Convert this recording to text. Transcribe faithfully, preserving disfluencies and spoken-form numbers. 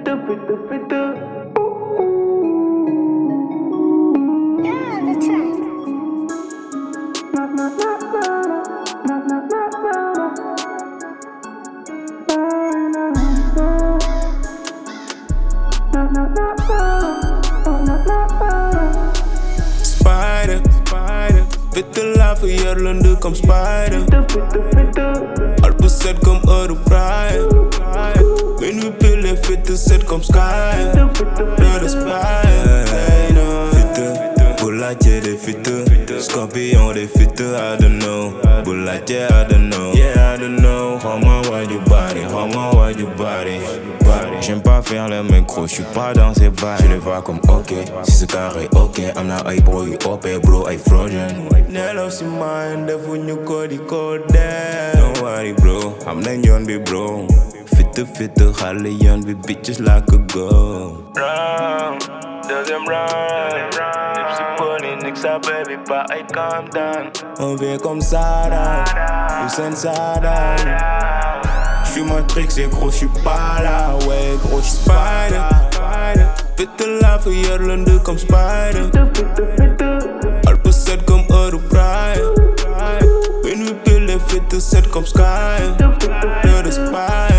fitte, fitte, fitte. Yeah, that's right. Spider, spider. Witte lava jurlende comme spider. Al bezet comme Europride. Minuit pille fitte zet comme sky. Door de spider. Fitte, boulaatje de fitte. Scorpion de fitte, I don't know. Boulaatje, I don't know. Yeah, I don't know. Comment why you body, comment why you body. J'aime pas faire le micro, j'suis pas dans ces bails. Je les vois comme ok, si c'est carré ok. I'm not a bro, you up bro, I frozen. Nello si mind, defu ñu ko di ko def. Don't worry bro, I'm leen yoon bi bro. Fitte fitte xale yoon bi bitches like a go. Round, deuxième round. Dipsy pony, niks à baby, pas I calm down. On vient comme Sada, Hussein Sada. J'suis matrixé gros, j'suis pas là, ouais gros, j'suis spider. Fitte lava jurlende comme spider. Al bezet comme Europride. Minuit pille fitte zet comme sky. Door de spider.